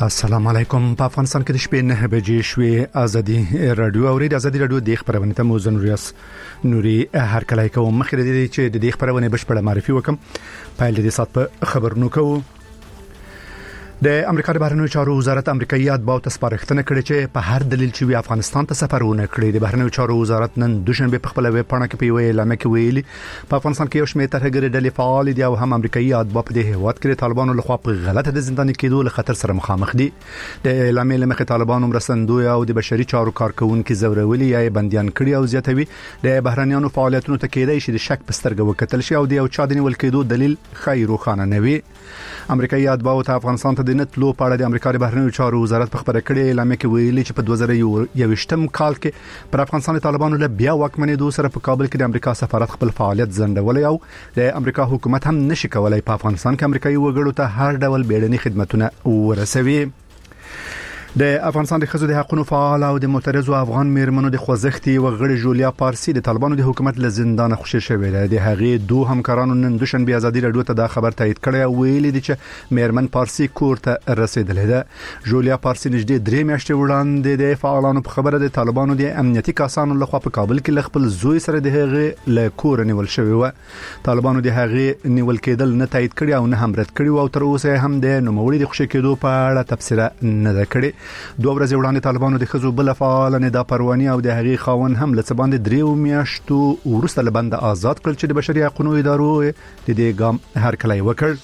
السلام علیکم. په افغانستان کې د شپې 9 بجې شوې. ازادي رادیو اورید ازادي رادیو د خبرونه ته موزن ریاس نوري هر کله کوم مخکې د دې چې د خبرونه بشپړه معرفي وکم. په دې سات په خبرونو کوو. د امریکا د بهرنیو چارو وزارت امریکایي اتباعو ته سپارښتنه کړې چې په هر دلیل چې افغانستان ته سفرونه کړي. د بهرنیو چارو وزارت نن دوشنبه په خپل ویب پاڼه کې په اعلان کې ویلي په افغانستان کې یو شمېر ترهګر ډلې فعال دي او هم امریکایي اتباع په دې هیواد کې طالبانو لخوا په غلطه د زنداني کېدو له خطر سره مخامخ دي. د اعلان لمخې طالبانو مرستندوی او د بشري چارو کارکونکو زورولي یا بنديان کړي او زیاتوي د بهرنیانو فعالیتونو ته کېدای شي د شک په سترګه وکتل شي او د یو چا د نیول کېدو دلیل خیر خانه نه وي. امریکایي اتباع ته افغانستان ته د نتلو په اړه امریکا د بهرنیو چارو وزارت په خبره کړې اعلان کې ویلي چې په 2021م کال کې پر افغانستان طالبانو له بیا واکمنېدو سره په کابل کې د امریکا سفارت خپل فعالیت ځنډولې او د امریکا حکومت هم نشي کولای په افغانستان کې امریکایي وګړو ته هر ډول بیړني خدماتونه ورسوي. د افغانستان د خزو د حقوقو فعال او د معترضو افغان میرمنو د خوځښتي او غړي جولیا پارسي د طالبانو د حکومت له زندان خوشی شوې ده. د هغې دوه همکارانو نن دوشنبه ازادي رادیو ته دا خبر تایید کړی او ویلي دي چې میرمن پارسي کور ته رسیدلې ده. جولیا پارسي نږدې 3 میاشتې وړاندې د فعالانو په خبره د طالبانو د امنیتي کسانو لخوا په کابل کې خپل زوی سره د هغې له کور نیول شوی و. طالبانو د هغې نیول کېدل نه تایید کړی او نه هم رد کړی او تر اوسه هم د نوموړي د خوشی کېدو په اړه تفسیر نه ده کړې. 2 ورځې وړاندې طالبانو د خزو بل فعال ندا پرواني او د هغې خاون هم لڅ باندې 3 میاشتو ورسته لبند آزاد کړل چې د بشري حقوقو ادارو د دې ګام هر کله وکړ.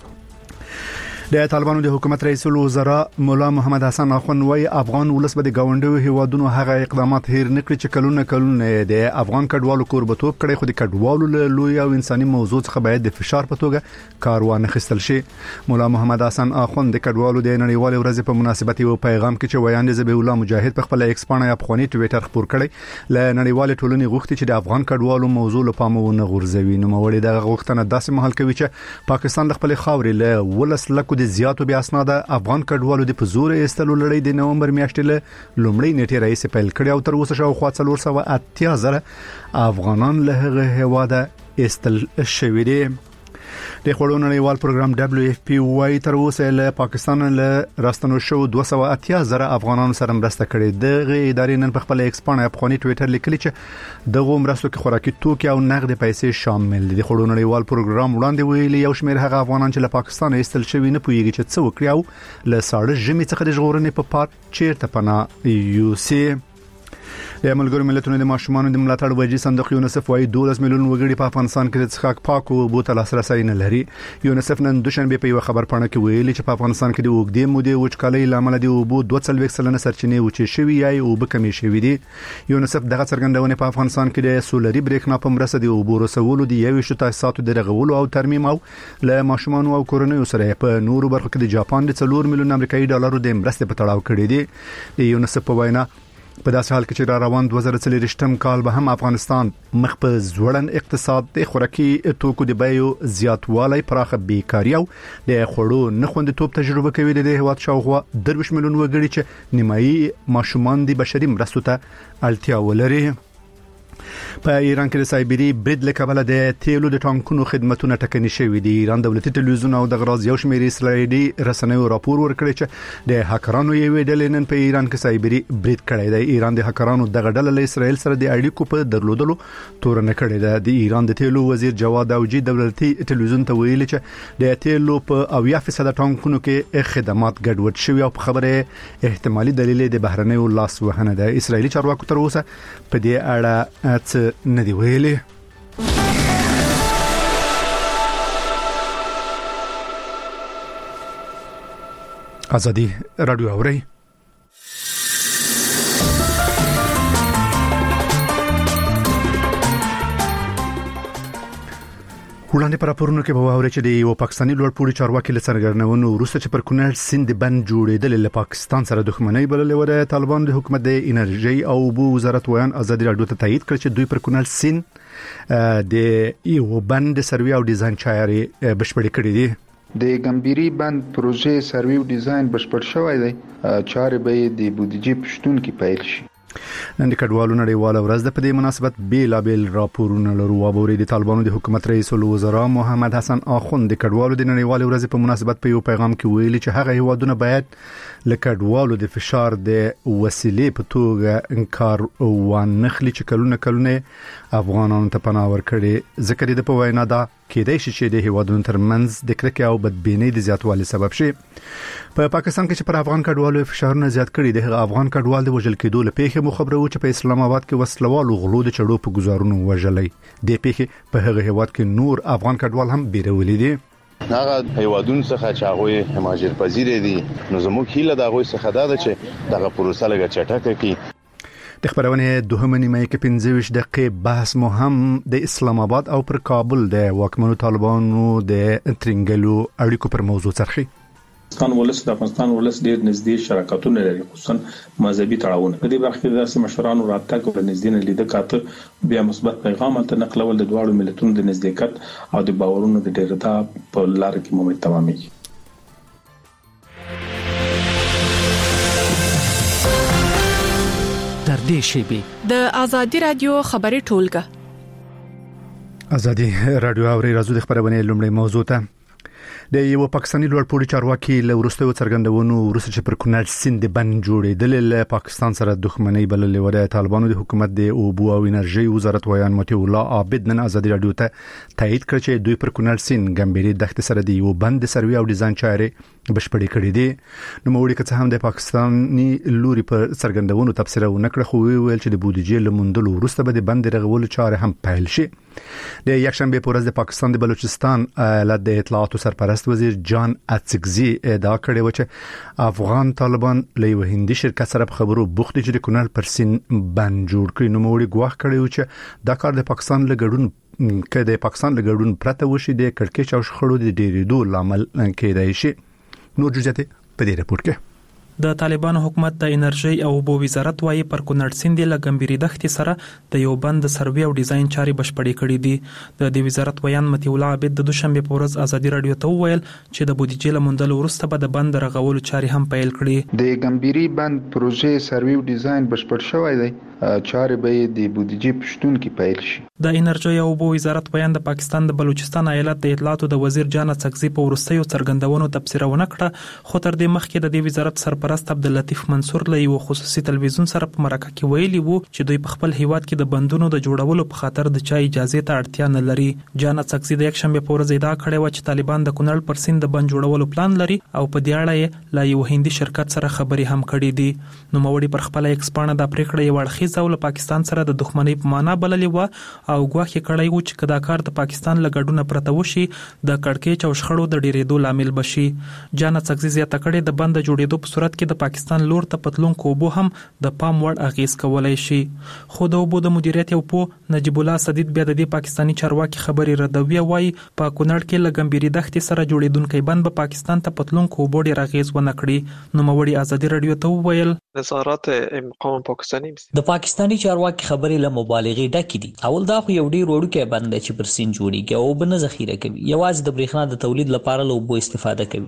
د طالبانو د حکومت رئیس الوزرا مولا محمد حسن اخوند وای افغان ولس به د گاونډیو هیوادونو هغه اقدامات هیر نکړي چې کلونه د افغان کډوالو کوربتوب کړي خو د کډوالو له لوی او انساني موضوع څخه باید د فشار په توګه کار وانه خستل شي. مولا محمد حسن اخوند د کډوالو د نړیوال ورځ په مناسبت یو پیغام کې چې ویاند زبی الله مجاهد په خپل ایکس پاڼه په خونی ټویټر خبر کړي ل نړیوال ټولنې غوښتي چې د افغان کډوالو موضوع له پامونه غورځوي. نو مولوی د غوښتنه داسې محل کوي چې پاکستان خپل خاورې له ولس لکو د زیاتو بیا اسناد افغان کډوالو د پزور استلو لړۍ د نومبر میاشتې له لومړۍ نیټې رئیس پیل کړی او تر اوسه شاوخوا 480,000 افغانان له هغه هواده استل شوي دي. د خړو نړیوال پروګرام WFP وايي تر اوسه له پاکستان له راستنو شو 280,000 افغانانو سره مرسته کړې. د ادارې نن په خپل ایکس پاڼه افغاني ټویټر لیکلي چې د مرستو کې خوراکي توکي او نقد پیسې شامل دي. د خړو نړیوال پروګرام وړاندې ویلي یو شمېر هغه افغانان چې له پاکستان ایستل شوي نه پوهیږي چې څه وکړي او له ساړه ژمي څخه د ژغورنې په پات چیرته پناه یوسي. د ملګرو ملتونو د ماشومان د ملاتړ وجې صندوق یونیسف وايي 12 میلیون وګړي په افغانستان کې د څښاک پاکو اوبو ته لاسرسي نه لري. یونیسف نن دوشنبه په یو خبر پاڼه کې ویلي چې په افغانستان کې د اوږدې مودې وچکالۍ لامل د اوبو 2.4% سرچینې وچې شوي یا اوبه کمې شوي دي. یونیسف دغه څرګندونه په افغانستان کې د سولري بریښنا په مرسته د اوبو رسولو د 21 تاسیساتو د رغولو او ترمیم او له ماشومان او کورنیو سره په نورو برخو کې د جاپان د 4 میلیون امریکایي ډالرو د مرستې په تړاو کړی دی. د یونیسف په وینا په داسې حال کې چې را روان 2023م کال به هم افغانستان مخ په ځوړن اقتصاد د خوراکي توکو د بیو زیاتوالی پراخه بیکاری او د خوړو نه خوندیتوب تجربه کوي. د هیواد شاوخوا 2 میلیون وګړي چې نیمایي ماشومان د بشري مرستو ته اړتیا ولري. په ایران کې د سایبری برید له کبله د تیلو د ټانکونو خدماتونه ټکني شوي دي. ایران دولتي ټلویزیون او د غراز یو شمېر اسرائیلي رسنیو راپور ورکړی چې د هکرانو یوې ډلې نن په ایران کې سایبری برید کړی دی. ایران د هکرانو دغه ډله له اسرائیل سره د اړیکو په درلودلو تورنه کړې ده. د ایران د تیلو وزیر جواد اوجی دولتي ټلویزیون ته ویلي چې د تیلو په 80% ټانکونو کې خدمات ګډوډ شوي او په خبره احتمالي دلیل د بهرنیو لاس وهنه ده. اسرائیلي چارواکو تر اوسه په دې اړه څه نه دی ویلي. ازادي رادیو اوري وړاندې پر راپورونو کې به واوري چې د یو پاکستاني لوړپوړي چارواکي له څرګندونو وروسته چې پر کونړ سیند بند جوړېدل له پاکستان سره دښمنۍ بللې و. د طالبان د حکومت د انرژي او اوبو وزارت ویان ازادي رادیو ته تایید کړ چې دوی پر کونړ سیند د یو بند سروي او ډیزاین چاري بشپړې کړې دي. د ګمبيري بند پروژې سروي او ډیزاین بشپړ شوی دی. چارې به د بودیجې پښتون کې پیل شي. نن د کډوالو نړیواله ورځ د په مناسبت بیلابل راپورونه لرو او د طالبانو د حکومت رئیس الوزرا محمد حسن آخوند د کډوالو د نړیواله ورځ په مناسبت په یو پیغام کې ویلي چې هغه هیوادونه باید له کډوالو د فشار د وسیلې په توګه انکار ونخلي چې کلونه افغانانو ته پناه ورکړي ذکر د په وینا دا کېدای شي چې د هیوادونو ترمنځ د کرکې او بدبینۍ د زیاتوالي سبب شي په پاکستان کې چې پر افغان کډوالو فشارونه زیات کړي د افغان کډوال د وژل کېدو له پیښې مخبره و چې په اسلام آباد کې وسلوالو غلو د چړو په گزارونو وژلې د پیښې په هغه هیواد کې نور افغان کډوال هم بیرولې دي هغه هیوادونو څخه چې هغه مهاجر پذیر دي نو زموږ هیله د هغه څخه دا ده چې دغه پروسه لږه چټکه کړي د خبرونه دوهمه نیمه کې 15 دقیقې بحث مهم د اسلام آباد او پر کابل د واکمنو طالبانو د ترنګلو اړیکو پر موضوع څرخي افغانستان ولس ډیر نږدې شراکتونه لري خصوصا مذهبي تړاوونه په دې برخه کې د مشورانو راتګ او نږدې لیدل کاته بیا مثبت پیغام ته نقلول د دواړو ملتونو د نزدېکت او د باورونو د ډیرتا په لار کې مو تمامېږي در دې شیبي د ازادي رادیو خبري ټولګه ازادي رادیو اوري راځو د خبرونه لومړی موضوع ته د یو پاکستاني لوړپوړي چارواکي له وروستیو څرګندونو وروسته چې پر کونړ سیند بند جوړېدل له پاکستان سره دښمنۍ بللې و د طالبانو د حکومت د اوبو او انرژي وزارت ویان متي الله عابد نن ازادي رادیو ته تایید کړ چې دوی پر کونړ سیند ګمبيري دښت سره د یو بند سروي او ډیزاین چارې بشپړې کړې دي نو موړي که څه هم د پاکستاني لوري پر څرګندونو تفسیر ونکړه خو ویل چې د بودیجې لمندلو وروسته به د بند رغولو چارې هم پیل شي د یکشنبه په ورځ د پاکستان د بلوچستان ایالت د اطلاعات سرپرست وزیر جان اتسکزي ادعا کړې و چې افغان طالبان له یو هندي شرکت سره په خبرو بوخت دي چې د کونړ پر سین بند جوړ کړي نو موږ غواړو کړو چې دا کار د پاکستان لګړون کې د پاکستان لګړون پرته وشي د کړکېچ او شخړو د ډیرېدو لامل کېدای شي نو جزئیات په دې رپورت کې د طالبانو حکومت د انرژي او اوبو وزارت وايي پر کونړ سیند له ګمبيري دښتې سره د یو بند سروي او ډیزاین چاري بشپړې کړې دي د دې وزارت ویان متي الله عابد د دوشنبه په ورځ ازادي رادیو ته وویل چې د بودیجې لمندل وروسته به د بند رغولو چاري هم پیل کړي د ګمبيري بند پروژې سروي او ډیزاین بشپړ شوی دی چارې به د بودیجې پښتون کې پیل شي د انرژي او اوبو وزارت ویان د پاکستان د بلوچستان ایالت د اطلاعاتو د وزیر جان څکزي په ورستیو څرګندونو تفسیر ونکړه خو تر دې مخکې د دې وزارت سرپرست عبداللطیف منصور له یو خصوصي تلویزیون سره په مرکه کې ویلي وو چې دوی په خپل هیواد کې د بندونو د جوړولو په خاطر د چا اجازه ته اړتیا نه لري جان څکزي د یکشنبه په ورځ ادعا کړې و چې طالبان د کونړ پر سیند د بند جوړولو پلان لري او په دې اړه یې له یو هندي شرکت سره خبري هم کړې دي نو موړي پر خپل ایکسپانه د پریکړې یو اړخیزه او پاکستان سره د دښمنۍ په معنا بللې و او ګواښ کړی و چې کدا کار د پاکستان لګډونه پرته وشي د کړکېچ او شخړو د ډیرېدو لامل بشي جان څکزي زیاته کړې د بند جوړېدو په صورت کې د پاکستان لور ته پتلونکو اوبو هم د پام وړ اغیز کولای شي خو د اوبو د مدیریت او په نجیب الله صدید بیا د پاکستانی چارواکي خبري ردوی وای په کونړ کې لګمبيري دښتې سره جوړېدونکې بند به پاکستان ته پتلونکو اوبو ډیر اغیز ونه کړي نو موړي ازادي رادیو ته وویل نظارات مقام پاکستانی د پاکستانی چارواکي خبري له مبالغه ډکې دي اول دا خو یو ډیر وړوکی بند چې پر سین جوړیږي او بنه ذخیره کوي یوازې د برېښنا د تولید لپاره له اوبو استفاده کوي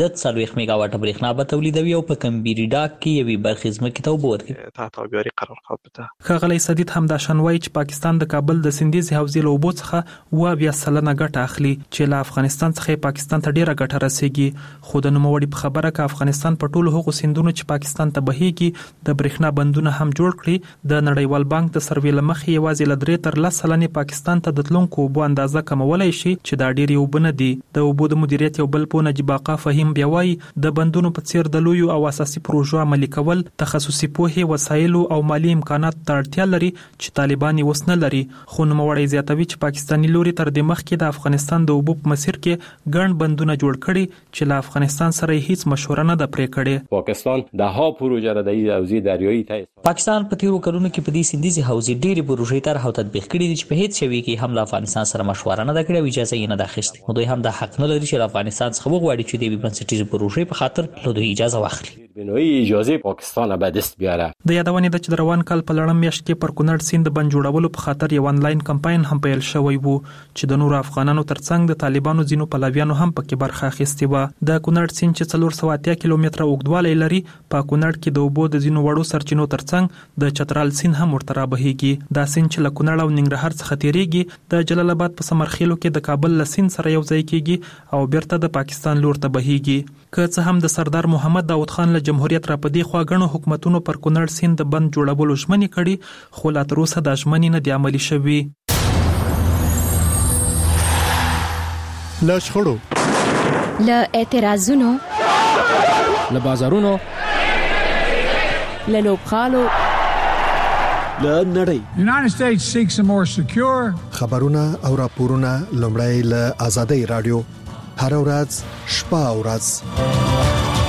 15 میگا واټ برېښنا به تولیدوي او په کمبيري ډاک کې یوې برخې ځمکې ته اوبه ورکوي تحت آبیاري قرار قابته ښاغلی صدید هم دا شنوي چې پاکستان د کابل د سندیزي حوزې له اوبو څخه و بیا سلنه ګټه اخلي چې له افغانستان څخه پاکستان ته ډیره ګټه رسیږي خو د نوموړي په خبره کې افغانستان په ټولو هغو سیندونو چې پاکستان ته بهيږي د برېښنا بندونه هم جوړ کړي د نړیوال بانک د سروې لمخې یوازې ل 3 تر 10 سلنې پاکستان ته د تلونکو اوبو اندازه کمولای شي چې دا ډېری اوبه نه دي د اوبو د مدیریت یو بل په نجیب آقا فهیم بیا وایي د بندونو په څیر د لویو او اساسي پروژو عملي کول تخصصي پوهه وسایل او مالی امکانات ته اړتیا لري چې طالبان یې وسنه لري خو نوموړی زیاتوي چې پاکستانی لوري تر دې مخکې د افغانستان د اوبو په مسیر کې ګڼ بندونه جوړ کړي چې له افغانستان سره هیڅ مشوره نه ده پرې کړې پاکستان د ها پروژه د حوزې دریایي ته پاکستان په تیرو کلونو کې په دې سندیزي حوزې ډېری پروژې طرح او تطبیق کړي دي چې په هیڅ شوي کې هم له افغانستان سره مشوره نه ده کړې او اجازه یې نه ده اخیستې نو دوی هم د حق نه لري چې له افغانستان څخه وغواړي چې د بنسټیزو پروژې په خاطر له دوی اجازه واخلي بنوي اجازه پاکستان به دست بیاره. د یادونې د چې روان کال په لړم میاشت کې پر کونړ سیند بند جوړولو په خاطر یو انلاین کمپاین هم پیل شوی وو چې د نورو افغانانو ترڅنګ د طالبانو ځینو پلویانو هم پکې برخه اخیستې و. د کونړ سیند چې 480 کیلومتره اوږدوالی لري په کونړ کې د اوبو د ځینو وړو سرچینو ترڅنګ د چترال سیند هم ورته رابهیږي. دا سیند چې له کونړ او ننګرهار څخه تیریږي د جلال آباد په سمرخیلو کې د کابل له سیند سره یو ځای کیږي او بیرته د پاکستان لور ته بهیږي. که څه هم د سردار محمد داود خان له جمهوریت را پدې خوا غنو حکومتونو پر کونړ سیند د بند جوړولو ژمنې کړي خو لا تر اوسه د ژمنې نه دی عملي شوی. له شخړو، له اعتراضونو، له بازارونو، له لوبغالو، له نړۍ. United States seeks a more secure. خبرونه او راپورونه لومړی له آزادۍ رادیو هر ورځ شپه او ورځ.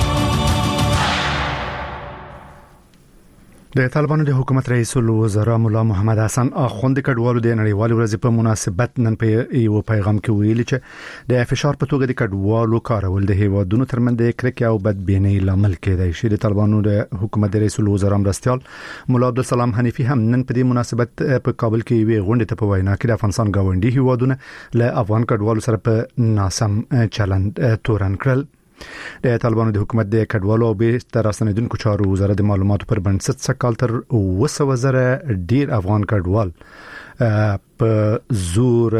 د طالبانو د حکومت رئیس الوزرا مولا محمد حسن اخوند کډوالو د نړیوال ورځ په مناسبت نن په یو پیغام کې ویلي چې د فشار په توګه د کډوالو کارول د هیوادونو ترمنځ د کرکې او بدبینۍ لامل کېدای شي. د طالبانو د حکومت رئیس الوزرا مرستيال مولا عبدالسلام حنیفی هم نن په دې مناسبت په کابل کې وی غونډه ته په وینا کې د افغانستان گاونډي هیوادونه له افغان کډوالو سره په ناسم چلند تورن کړل. د طالبانو د حکومت د کډوالو او به راستنیدونکو چارو وزارت د معلوماتو پر بنسټ څخه تر 200,000 ډیر افغان کډوال په زور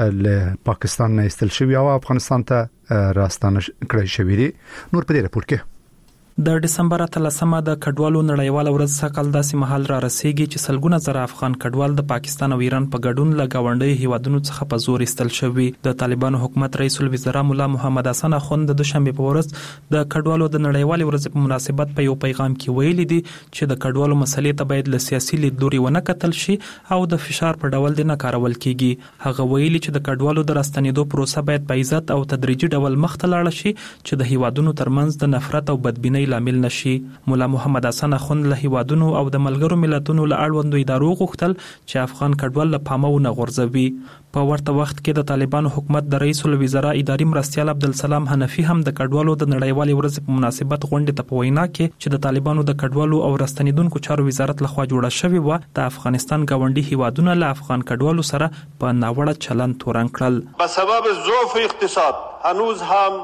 له پاکستان نه استل شوی او افغانستان ته راستانه کړی شوی دی. نور په دې راپور کې د دسمبر 13مه د کډوالو نړیواله ورځ څخه داسې مهال را رسیږي چې سلګونه زره افغان کډوال د پاکستان او ایران په ګډون له گاونډي هیوادونو څخه په زور استل شوی. د طالبانو حکومت رئیس الوزرا مولا محمد حسن اخوند د دوشنبه په ورځ د کډوالو د نړیواله ورځ په مناسبت په یو پیغام کې ویلي دي چې د کډوالو مسلې ته باید له سیاسي لیدلوري ونه کتل شي او د فشار په ډول نه کارول کیږي. هغه ویلي چې د کډوالو د راستنیدو پروسه باید په عزت او تدریجي ډول مخ ته لاړ شي چې د هیوادونو ترمنځ د نفرت او بدبینۍ لامل نشي. مولا محمد حسن اخوند له هیوادونو او د ملګرو ملتونو له اړوندو ادارو غوښتل چې افغان کډوال له پامه ونه غورځوي. په ورته وخت کې د طالبانو حکومت د رئیس الوزرا اداري مرستيال عبدالسلام حنفی هم د کډوالو د نړیوالې ورځ په مناسبت غونډه ته په وینا کې چې د طالبانو د کډوالو او راستنیدونکو چارو وزارت لخوا جوړه شوې و د افغانستان گاونډي هیوادونو له افغان کډوالو سره په ناوړه چلند تورن کړل. په سبب ضعف اقتصاد هنوز هم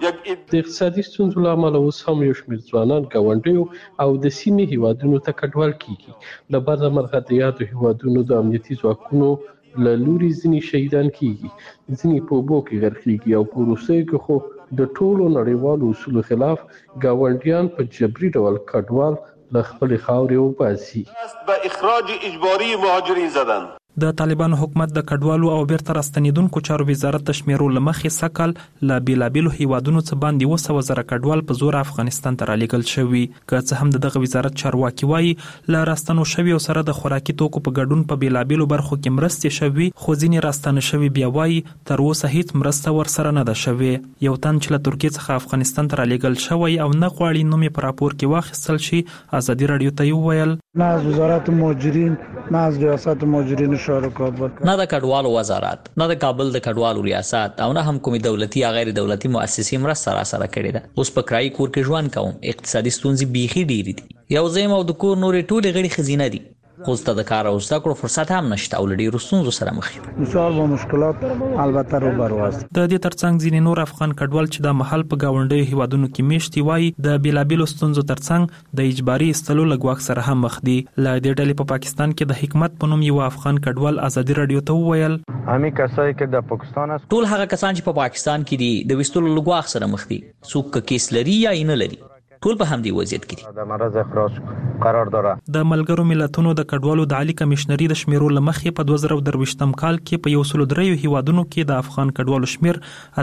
د اقتصادي ستونزو له امله اوس هم یو شمېر ځوانان ګاونډیو او د سیمې هیوادونو ته کډوال کیږي. له بعضه مرغه د یادو هیوادونو د امنیتي ځواکونو له لوري ځینې شهیدان کیږي، ځینې په اوبو کې غرقېږي او په وروستیو کې خو د ټولو نړیوالو اصولو خلاف ګاونډیان په جبري ډول کډوال له خپلې خاورې وباسي. به اخراج اجباري مهاجرین زدن. د طالبانو حکومت د کډوالو او بیرته راستنیدونکو چارو وزارت د شمیرو لمخې سکل له بیلابیلو هیوادونو څخه باندې 200,000 کډوال په زور افغانستان ته رالیږل شوی. که څه هم دغه وزارت چارواکي وایي له راستنو شوی او سره د خوراکي توکو په ګډون په بیلابیلو برخو کې مرستې شوی، خو ځینې راستنه شوی بیا وایي تر اوسه هیڅ مرسته ورسره نه ده شوی. یو تن چې له ترکیه څخه افغانستان ته رالیږل شوی او نه غواړي نوم په راپور کې واخیستل شي، ازادي رادیو ته ویل نه از وزارت مهاجرین نه از ریاست مهاجرین نه د کډوالو وزارت، نه د کابل د کډوالو ریاست او نه هم کومي دولتي یا غیر دولتي مؤسسې مرسته را سره کړې ده. اوس په کرایي کور کې ژوند کوم، اقتصادي ستونزې بیخي ډېرې دي، یو زم او د کور نورې ټولې غړي خزینه دي، خو ست د کار او زده کړو فرصت هم نشته او لډي رسونو سره مخ دي. مثال و مشکلات البته رو برواز. د دې ترڅنګ ځینې نور افغان کډوال چې د محل په گاونډي هیوادونو کې میشتي وای د بیلابیلو ستونزو ترڅنګ د اجباري استلو لګواک سره هم مخ دي. له دې ډلې په پاکستان کې د حکمت په نوم یو افغان کډوال ازادي رادیو ته وویل همي کسای چې د پاکستان ټول هغه کسان چې په پاکستان کې دي د وستلو لګواک سره مخ دي، څوک کیس لري یا نه لري، ټول په همدې وضعیت کې دي. د مرز اخراج قرار داره. د ملګرو ملتونو د کډوالو د عالی کمشنري د شمیرو لمخې په 2023م کال کې په 103 هیوادونو کې د افغان کډوالو شمیر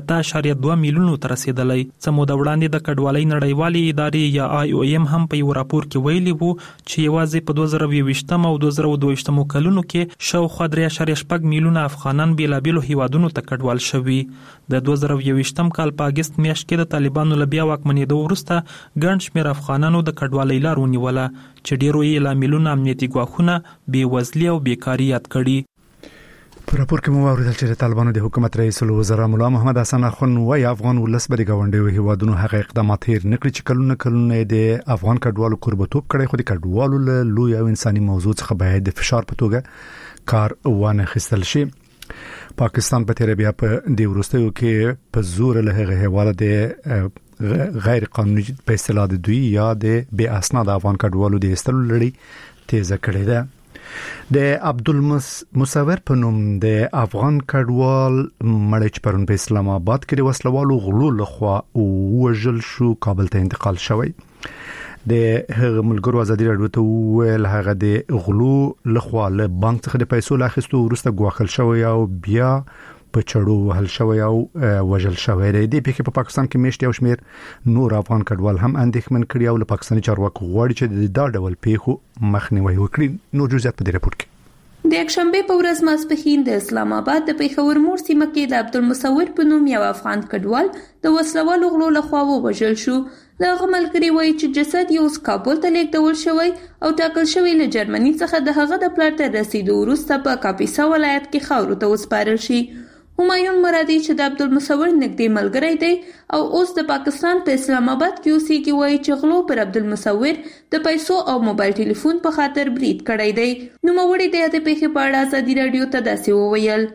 8.2 میلیونو ته رسیدلی. څه موده وړاندې د کډوالۍ نړیوالې ادارې یا IOM هم په یو راپور کې ویلي وو چې یوازې په 2020م او 2022م کلونو کې شاوخوا 3.8 میلیونه افغانان بیلابیلو هیوادونو ته کډوال شوي. د 2022م کال په اگست میاشت کې د طالبانو له بیا واکمنېدو وروسته ګڼ شمېر افغانانو د کډوالۍ لار ونیوله چې ډېرو یې لاملونه امنیتي ګواښونه، بېوزلي او بیکاري یاد کړي. راپور کې مو اوریدل چې طالبانو د حکومت رئیس الوزرا مولا محمد حسن اخوند وايي افغان ولس به د غونډې هیوادونو هغه اقدامات هیر نکړي چې کلونه د افغان کډوالو قربتوب کړي، خو د کډوالو له لوی او انساني موضوع څخه باید د فشار په توګه کار وانه خستل شي. پاکستان په تیر بیا په د ورستیو کې په زور له هغه حواله د غیر قانوني په اصطلاح د دوی یا د بے اسناد افغان کډوالو د استلو لړۍ تیزه کړې ده. د عبدالمصور په نوم د افغان کډوال مړ چې پرون په اسلام آباد کې د وسلوالو غلو لخوا وژل شو کابل ته انتقال شوی. د هغه ملګرو ازادي راډیو ته ویل هغه د غلو لخوا له بانک څخه د پیسو لاخستو ورسته غواخل شوی او بیا په چړو وهل شوی او وژل شوی دی. د پېښې په پاکستان کې میشت یو شمیر نور افغان کډوال هم اندېښمن کړي او له پاکستاني چارواکو غواړي چې د ډول پیښو مخنیوي وکړي. نو جزئیات په دې راپور کې د یکشنبه په ورځ ماسپښین د اسلام آباد د پیښور مور سیمه کې د عبدالمصور په نوم یو افغان کډوال د وسلوالو غلو لخوا وژل شو. د غملګری وایي چې جسد یې اوس کابل ته لیږدول شوی او ټاکل شوی له جرمني څخه د هغه د پلار ته رسیدو وروسته په کاپیسا ولایت کې خاورو ته وسپارل شي. همایون مرادي چې د عبدالمصور نږدې ملګری دی او اوس د پاکستان په اسلام آباد کې اوسېږي وایي چې غلو پر عبدالمصور د پیسو او موبایل ټلیفون په خاطر برید کړی دی. نوموړي د دې پیښې په اړه ازادي راډیو ته داسې وویل: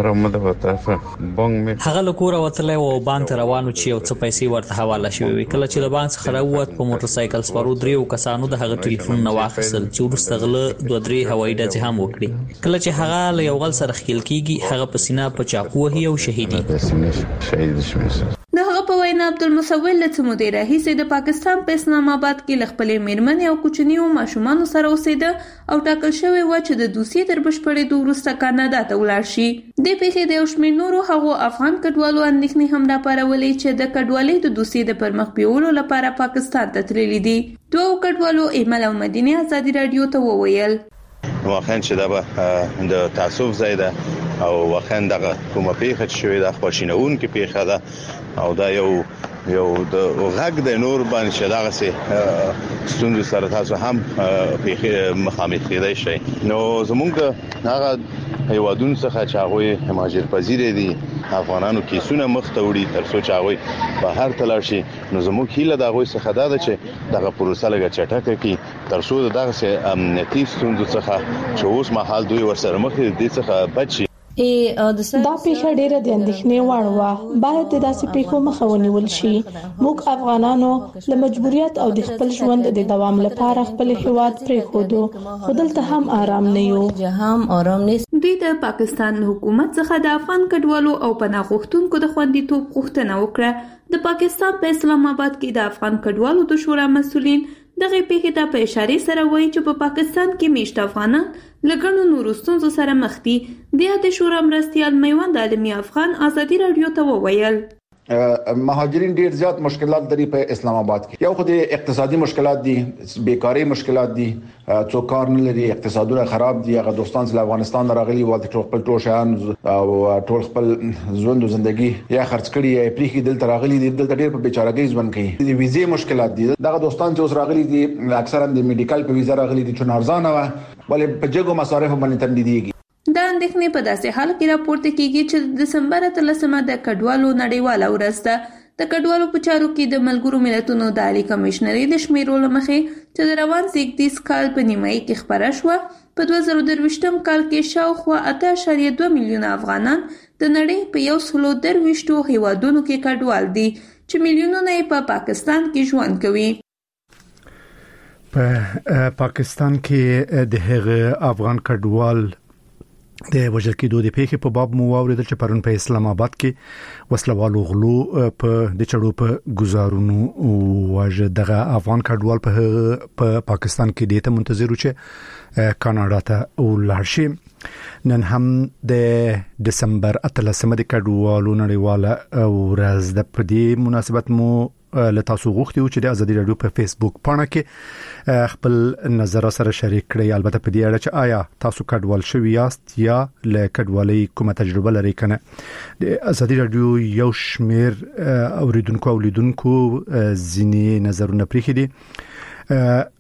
هغه له کوره وتلی او بانک ته روانو چې یو څه پیسې ورته حواله شوې وي. کله چې له بانک څخه راووت په موټر سایکل سپارو 3 کسانو د هغه ټلیفون نه واخیستل چې وروسته غله 2-3 هوایي ډزې هم وکړي. کله چې هغه له یو غل سره ښکېل کېږي هغه په سینه په چاقو وهي او شهیدي. د هغه په وینا عبدالمصور له څه مودې راهیسې د پاکستان په اسلام آباد کې له خپلې میرمنې او کوچنیو ماشومانو سره اوسېده او ټاکل شوی و چې د دوسیې تر بشپړېدو وروسته کاناډا ته ولاړ شي. د پیښې د یو شمېر نورو هغو افغان کډوالو اندېښنې هم راپارولې چې د کډوالۍ د دوسیې د پرمخ بیولو لپاره پاکستان ته تللي دي. دوه کډوالو ایمل او مدینه ازادي راډیو ته وویل: واخا چې دا به د تعصب زیاده او واخا دغه کومه پیښه شوې د خوشینون کې پیښه ده او دا یو د غږ د نور باندې شداغه سي ستونزې سره تاسو هم پیښه مخامخ کېدای شي. نو زمونږ هغه هیوادونو څخه چې هغه مهاجر پذیر دي افغانانو کیسونه مخ ته وړي تر څو چې هغه په هر تلل شي. نو زموږ هیله دا غوي څخه دا ده چې دغه پروسه لګه چټکه کی تر څو دغه سي امنیتي ستونزې څخه چې اوس مهال دوی ورسره مخ دي څخه بچي. دا پیښه ډیره د اندېښنې وړ وه. باید د داسې پیښو مخه ونیول شي. موږ افغانانو له مجبوریت او د خپل ژوند د دوام لپاره خپل هیواد پرېښودو، خو دلته هم آرام نه یو. دوی د پاکستان حکومت څخه د افغان کډوالو او پناه غوښتونکو د خوندیتوب غوښتنه وکړه. د پاکستان په اسلام آباد کې د افغان کډوالو د شورا مسؤلین دغه پیښې ته په اشاره سره وایي چې په پاکستان کې میشت افغانان لګڼو نورو ستونزو سره مخ دي. د شورا مرستیال میوند عالمي افغان ازادي راډیو ته وویل: مهاجرین ډیر زیات مشکلات لري په اسلام آباد کې. یو خو د اقتصادي مشکلات دي، بیکاری مشکلات دي، څوک کار نه لري، اقتصادونه خراب دي. هغه دوستان چې افغانستان راغلي و د خپل ټول شان او ټول خپل ژوند او ژوندۍ یا خرڅ کړي یا پریخي دلته راغلي دي، دلته ډیر په بیچارهګۍ ژوند کوي. د ویزې مشکلات دي. دغه دوستان چې اوس راغلي دي اکثرا د میډیکل په ویزا راغلي دي چې ارزانه و ولې په جګو مصارف باندې تمدیديږي. دا اندېښنې په داسې حال کې راپورته کیږي چې د دسمبر 13 د کډوالو نړیواله ورځ ده. د کډوالو په چارو کې د ملګرو ملتونو د عالی کمشنري د شمیرو لمخې چې د روان زیږدیز کال په نیمایي کې خبره شوه، په 2023 کال کې شاوخوا 8.2 میلیونه افغانان د نړۍ په 123 هیوادونو کې کډوال دي چې میلیونونه یې په پاکستان کې ژوند کوي. په پاکستان کې د هغه افغان کډوال د وژل کېدو د پیښې په باب مو واوریدل چې پرون په اسلام آباد کې وسلوالو غلو په د چړو په گزارونو واژه دغه افغان کډوال په پاکستان کې دیته منتظر و چې کاناډا ته ولاړ شي. نن هم د دسمبر 13 د کډوالو نړیواله ورځ د پدې مناسبت مو له تاسو غوښتي چې د ازادي راډیو په فیسبوک پاڼه کې خپل نظر سره شریک کړئ. البته په دې اړه چې آیا تاسو کډوال شوی یاست یا له کډوالۍ کومه تجربه لرئ کنه. د ازادي راډیو یو شمیر اوریدونکو ځینې نظرونه پریخي دي.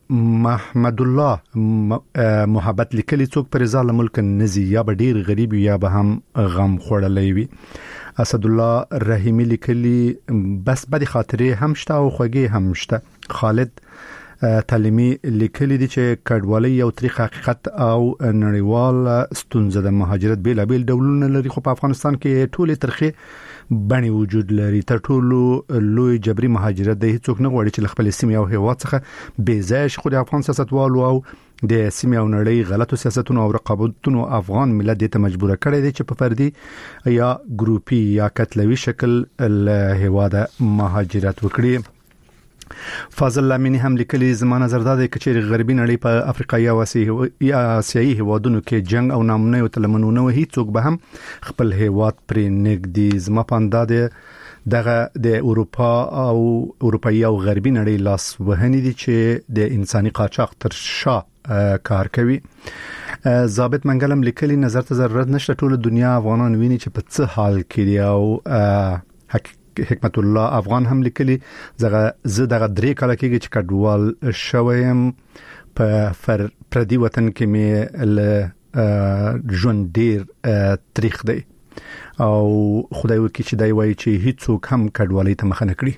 محمد الله محبت لیکلي څوک پر ځال ملک نزي یا به ډیر غریب یا به هم غم خورلې وي. اسد الله رحیمی لیکلي بس بدی خاطرې هم شته او خوږی هم شته. خالد تعلیمی لیکلي دي چې کډوالۍ یو تاریخ حقیقت او نړیوال ستونزه د مهاجرت بیلابیل ډولونه لري، خو په افغانستان کې ټولې ترخه بڼې وجود لري. تر ټولو لوی جبري مهاجرت د هیڅوک نه غواړي چې خپل سیمې او هیواد څخه بې ځای شي، خو د افغان سیاستوالو او د سیمې او نړۍ غلطو سیاستونو او رقابتونو افغان ملت ته مجبور کړی دی چې په فردي یا ګروپي یا قتلوي شکل له هیواد مهاجرت وکړي. فاضل لامینی هم لیکلي زما نظر دا دی چې غربي نړۍ په افریقایي او آسیایي هیوادونو کې جنگ او نامنه او تلمنونه هیڅوک به هم خپل هیواد پرې نګدي. زما پانداده دغه د اروپا او اروپایي او غربي نړۍ لاس وهنی دي چې د انساني قاچاق تر شا کار کوي. ضابط منګلم لیکلي نظر ته ضرورت نشته، ټول دنیا افغانان ویني چې په څه حال کې دي. او حکمت الله افغان هم لیکلي زه دغه 3 کال کېږي چې کډوال شوم، په پردي وطن کې مې له ژوند ډیر تاریخ دی او خدای وکړي چې دای وایي چې هیڅوک هم کډوالۍ ته مخه نه کړي.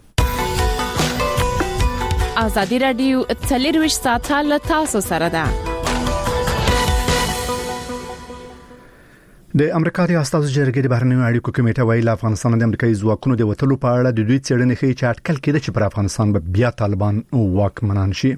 ازادي رادیو 24 ساعته له تاسو سره ده. د امریکا د استازو جرګې د بهرنیو اړیکو کمیټه ویل افغانستان د امریکایي ځواکونو د وټلو په اړه د دوی څېړنې ښیي چې اټکل کېده چې پر افغانستان به بیا طالبان واکمنان شي.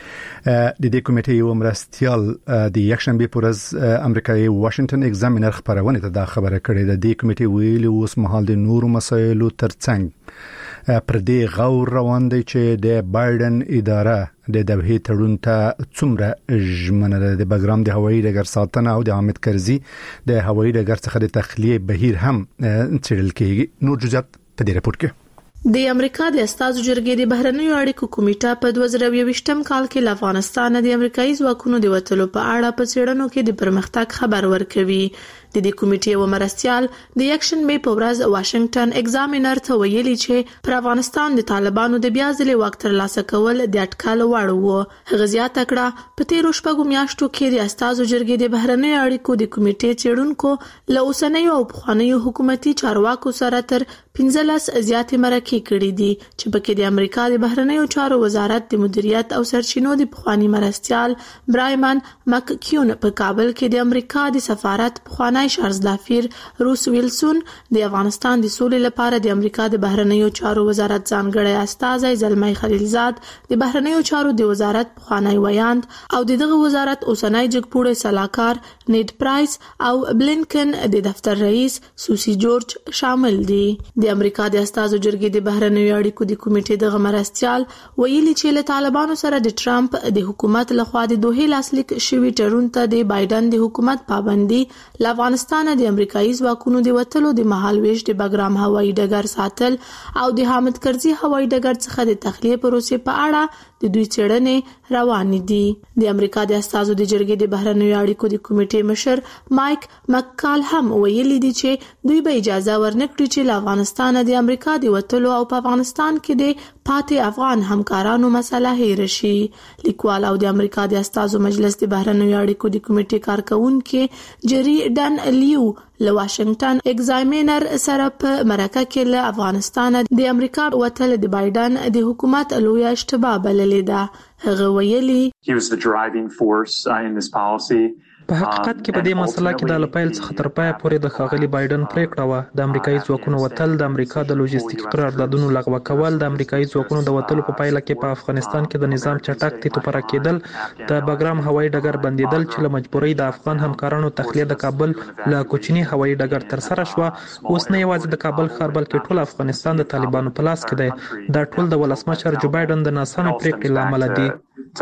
د دې کمیټې یو مرستيال د یکشنبه پر ورځ امریکایي واشنگټن ایگزامینر خبرونه ته دا خبره کړې ده. د کمیټې ویلي اوس مهال د نورو مسایلو ترڅنګ پر دې غور روان دی چې د بایدن اداره د دوحې تړون ته څومره ژمنه ده. د بګرام د هوایي ډګر ساتنه او د حامد کرزي د هوایي ډګر څخه د تخلیه بهیر هم څېړل کېږي. نور جزئیات په دې راپور کې. د امریکا د استازو جرګې د بهرنیو اړیکو کمیټه په 2022م کال کې له افغانستان د امریکایي ځواکونو د وټلو په اړه په څېړنو کې د پرمختګ خبر ورکوي. د دې کمیټې و مرستيال د یکشنبه په ورځ واشنگټن ایگزامینر ته ویلي چې پر افغانستان د طالبانو د بیا ځلې واک ترلاسه کول د اټکل وړ وو. هغه زیاته کړه په تیرو شپږو میاشتو کې د استازو جرګې د بهرنیو اړیکو د کمیټې څېړونکو له اوسنیو او پخوانیو حکومتي چارواکو سره تر 15 زیاتې مرکې کړې دي چې پکې د امریکا د بهرنیو چارو وزارت د مدیریت او سرچینو د پخوانی مرستيال برایمن مککیون په کابل کې د امریکا د سفارت پخوانی شارزدافیر روس ویلسون د افغانستان د سولې لپاره د امریکا د بهرنیو چارو وزارت ځانګړی استازی زلمی خلیلزاد د بهرنیو چارو د وزارت پخوانی ویاند او دغه وزارت اوسنی جګپوړی سلاکار نیډ پرایس او بلینکن د دفتر رئیس سوسی جورج شامل دي. د امریکا د استازو جرګې د بهرنیو اړیکو د کمیټې د مرستيال ویلي چې له طالبانو سره د ټرمپ د حکومت لخوا د دوه لاسلیک شوی تړون ته د بایدن د حکومت پابندي له افغانستان د امریکایي ځواکونو د وټلو د مهالويش د بګرام هوایي ډګر ساتل او د حامد کرزي هوایي ډګر څخه د تخلیه پروسې په اړه د دوی څېړنې روانې دي. د امریکا د استازو د جرګې د بهرنیو اړیکو د کمیټې مشر مایک مککال هم ویلي دي چې دوی به اجازه ورنکړي چې له افغانستان د امریکا د وټلو او په افغانستان کې د پاتې افغان همکارانو مسله هیر شي. لیکوال او د امریکا د استازو مجلس د بهرنیو اړیکو د کمیټې کارکونکو جری ډن لیو له واشنگټن ایگزامینر سره په مرکه کې له افغانستان د امریکا وټل د بایدن د حکومت لوی اشتباه بللې ده. هغه ویلي he was the driving force in this policy. په حقیقت کې په دې مسله کې د لپایل څخه تر پای پورې د ښاغلي بایدن پریکړه و د امریکایي ځواکونو وټل د امریکا د لوجستیک قراردادونو لغوه کول د امریکایي ځواکونو د وټلو په پایله کې په افغانستان کې د نظام چټک تیتو پر کېدل د بګرام هوایي ډګر بندیدل چې له مجبورۍ د افغان همکارانو تخلیه د کابل له کوچني هوایي ډګر تر سره شو. اوس نه یوازې د کابل ښار بلکې ټول افغانستان د طالبانو په لاس کې دی. دا ټول د ولسمشر جو بایدن د ناسمه پریکړې لامل دي.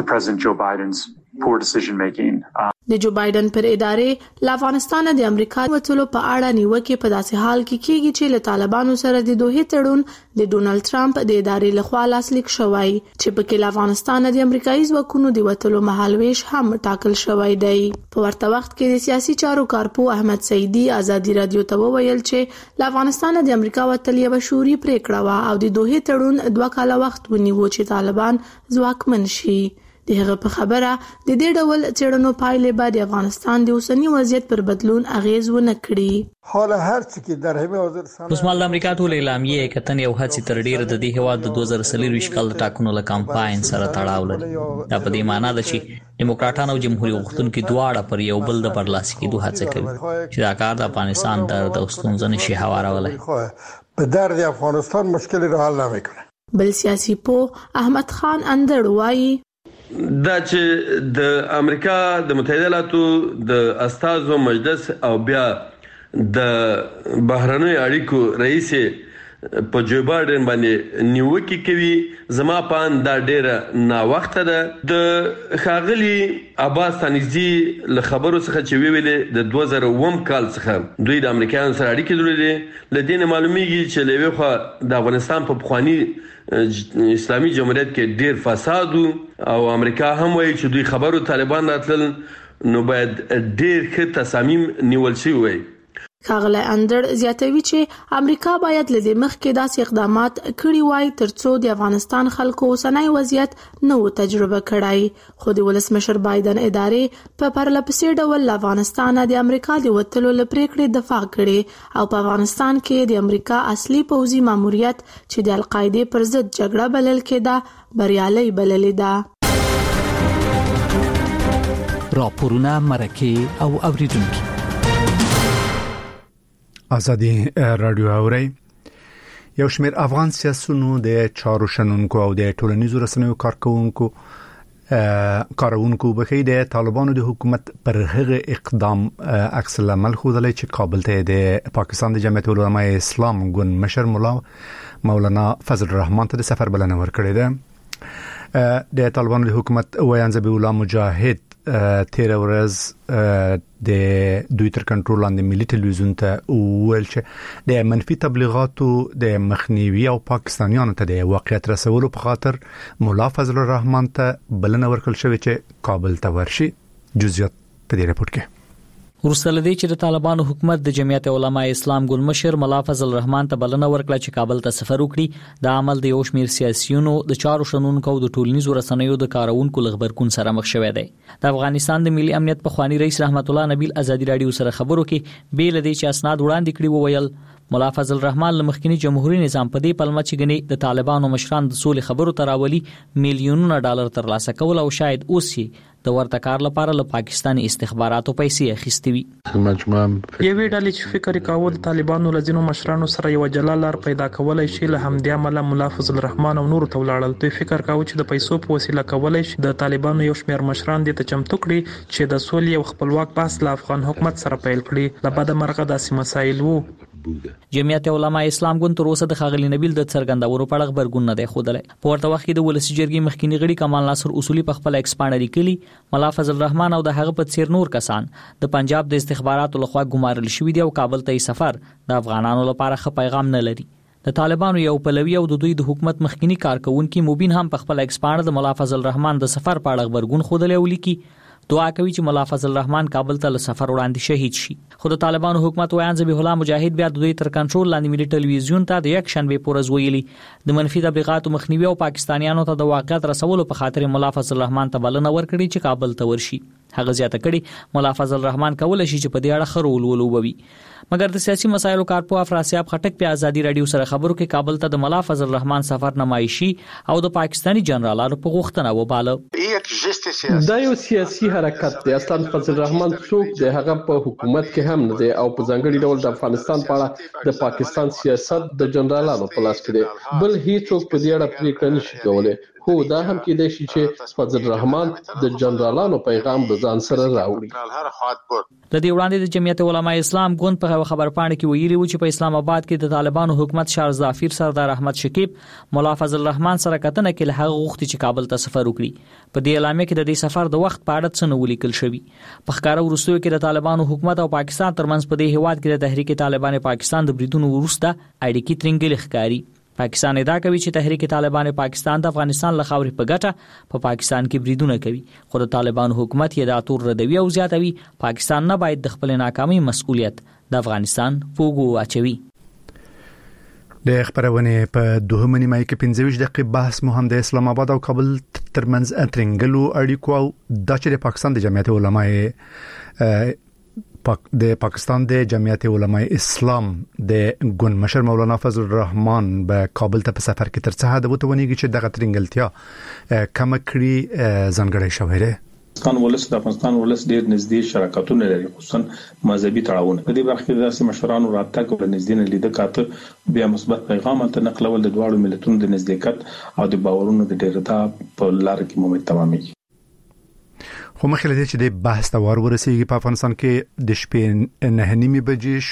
د جو بایدن پر ادارې له افغانستان د امریکا وټلو په اړه نیوکه په داسې حال کې کیږي چې له طالبانو سره د دوه تړون د ډونالد ټرمپ د ادارې لخوا لاسلیک شوی چې په کې له افغانستان د امریکایي ځواکونو د وټلو مهالويش هم ټاکل شوی دی. په ورته وخت کې د سیاسي چارو کارپو احمد سعیدی ازادي رادیو ته وویل چې له افغانستان د امریکا وټل یو شوري پریکړه وا او د دوه تړون 2 کال وخت ونیو چې طالبان ځواکمن شي. دغه په خبره د دې ډول څېړنو پایلې به د افغانستان د اوسنی وضعیت پر بدلون اغیز ونه کړي. حالا هر څه کې در همه حاضر سره اوسمال د امریکا ټول اعلامیه کتن یو هڅه تر ډیره د دې هواد د 2023 کال د ټاکنو له کمپاین سره تړاو لري. دا په دې معنی ده چې دیموکراتان او جمهوریت غوښتونکي دواړه پر یو بل د برلاسي کېدو هڅه کوي چې دا کار د افغانستان د ستونزو نشي هوارولای. په درد افغانستان مشکل را حل نمیکنه. بل سیاسي پوه احمد خان اندړ وایي دا چې د امریکا د متحده ایالاتو د استازو مجلس او بیا د بهرنۍ اړیکو رئیس په جو بایدن باندې نیوکه کوي زما پان دا ډیره نا وخت ده. د خاغلی عباس تنیزی له خبرو څخه چې ویلې د 2001 کال څخه دوی د امریکایانو سره اړیکې درلودې. لدین معلومیږي چې لوي خو د افغانستان په بخوانی اسلامي جمهوریت کې ډیر فساد او امریکا هم وایي چې دوی خبرو طالبان راتل نو باید ډیر ښه تصامیم نیول شي وي. ښاغلی اندړ زیاتوي چې امریکا باید له دې مخکې داسې اقدامات کړي وای ترڅو د افغانستان خلکو اوسنی وضعیت نه و تجربه کړی. خو د ولسمشر بایدن ادارې په پرلپسې ډول له افغانستانه د امریکا د وتلو له پریکړې دفاع کړې او په افغانستان کې د امریکا اصلي پوځي ماموریت چې د القاعده پر ضد جګړه بلل کېده بریالي بللې ده. راپورونه مرکه او اوریدونکو ازادي رادیو اوري یو شمېر افغان سیاسيونو د چارو شنونکو او د ټولنیزو رسنیو کارونکو بخې د طالبانو د حکومت پر هغه اقدام عکس العمل خوذلې چې کابل ته د پاکستان د جمعیت العلماء اسلام ګوند مشر مولانا فضل الرحمن ته د سفر بلنه ورکړې ده. د طالبانو د حکومت ویان ذبیح الله مجاهد تیر ورځ د دوی تر کنټرول لاندې ملي ټلویزیون ته ویل چې د منفي تبلیغاتو د مخنیوي او پاکستانیانو ته د واقعیت رسولو په خاطر مولا فضل الرحمن ته بلنه ورکړل شوې چې کابل ته ورشي. جزئیات په دې رپورت کې ورسره دی چې د طالبانو حکومت د جمعیت علماء اسلام ګوند مشر مولا فضل الرحمن ته بلنه ورکړه چې کابل ته سفر وکړي. دا عمل د یو شمېر سیاسيونو د چارو شنونکو او د ټولنیزو رسنیو د کارونکو لغبرکون سره مخ شوې دی. د افغانستان د ملي امنیت په خواني رئیس رحمت الله نبیل ازادي رادیو سره خبرو کې بیل دی چې اسناد وړاندې کړي وویل مولا فضل الرحمن لمخکینی جمهوریت نظام په دې پلمه چې غني د طالبانو مشران د سولې خبرو تراولي میلیونونه ډالر ترلاسه کول او شاید اوس د ورته کار لپاره له پاکستاني استخباراتو پیسې اخیستې وي. یوې ډلې چې فکر کاوه د طالبانو لزینو مشرانو سره یو جلالار پیدا کولای شي له همدې عمله مولا فضل الرحمن او نور ته ولاړل. دوی فکر کاوه چې د پیسو په وسیله کولای شي د طالبانو یو شمېر مشران دې ته چمتو کړي چې د سولې او خپلواک بحث له افغان حکومت سره پیل کړي. له بده مرغه داسې مسایل وو. جمعیت علماء اسلام ګوند تر اوسه د خاغلی نبیل د څرګندورو په اړه خبرګون نه دی خوده. په ورته وخت کې د ولسی جرګې مخکینی غړي کمال ناصر اصولي په خپل ایکسپانډ لیکلي مولا فضل الرحمن او د هغه په څیر نور کسان د پنجاب د استخباراتو لخوا ګمارل شوی دی او کابل ته سفر د افغانانو لپاره ښه پیغام نه لري. د طالبانو یو پلوي او د دوی د حکومت مخکینی کارکونکو مبین هم په خپل ایکسپانډ د مولا فضل الرحمن د سفر په اړه خبرګون خوده ولیکي. دعا کوي چې مولا فضل الرحمن کابل ته له سفر وړاندې شهید شي. خو د طالبانو حکومت ویان ذبیح الله مجاهد بیا د دوی تر کنټرول لاندې ملي ټلویزیون ته د یک شنبه پورز ویلي د منفي تبلیغاتو مخنیوي او پاکستانیانو ته د واقعیت رسولو په خاطر مولا فضل الرحمن ته بلنه ورکړي چې کابل ته ورشي. هغه زیاته کړي مولا فضل الرحمن کولای شي چې په دې اړه خرول ولوبوي. مګر د سیاسي مسایلو کارپوه افراسیاب خټک په ازادي رادیو سره خبرو کې کابل ته د مولا فضل الرحمن سفر نمایشي او د پاکستاني جنرالانو په غوښتنه وباله. دا یو سیاسي حرکت دی. اصلا فضل الرحمن څوک دی هغه په حکومت کې هم نه دی او په ځانګړي ډول د افغانستان په اړه د پاکستان سیاست د جنرالانو په لاس کې دی. بل هیڅوک په دې اړه پریکړه نشي کولای. خو دا هم کېدای شي چې فضل الرحمن د جنرالانو پیغام د ځان سره راوړي. د دې وړاندې د جمعیت علماء اسلام ګوند په خبر پاڼه کې ویلي و چې په اسلام آباد کې د طالبانو حکومت شارزافیر سردار احمد شکیب مولا فضل الرحمن سره کتنه کې له هغه غوښتي چې کابل ته سفر وکړي. په دې اعلامیه کې د دې سفر د وخت په اړه څه نه ولیکل شوی. په ښکارا ورستیو کې د طالبانو حکومت او پاکستان ترمنځ په دې هیواد کې د تحریک طالبان پاکستان د بریدونو وروسته اړیکې ترنګل ښکاري. پاکستان ادعا کوي چې تحریک طالبان پاکستان د افغانستان له خاورې په ګټه په پاکستان کې بریدونه کوي. خو د طالبان حکومت یې دا تور ردوي او زیاتوي پاکستان نه باید د خپل ناکامۍ مسؤلیت د افغانستان فوګو اچوي. د خبرونه په دوهمه نیمه کې 15 دقیقې بحث مو هم د اسلام آباد او کابل ترمنځ اترنګلو اړیکو او د پاکستان د جمعیت علماء د پاکستان د جمعیت علماء اسلام د ګوند مشر مولانا فضل الرحمن په کابل ته په سفر کې تر څه د وتونیږي چې دغه ترنګلتیا کم کړی ځانګړی شوی دی. د افغانستان ولس ډېر نږدې شراکتونه لري، خصوصا مذهبي تړاوونه. په دې برخه کې داسې مشرانو رابطه کول نږدې نه لیده کاته بیا مثبت پیغام ته نقلول د دواړو ملتونو د نزدېکت او د باورونو د ډیرتا په لار کې مو تمامېږي. خو مخکې له دې چې د بحث ته ورسېږي په افغانستان کې د شپې 9:30 بجې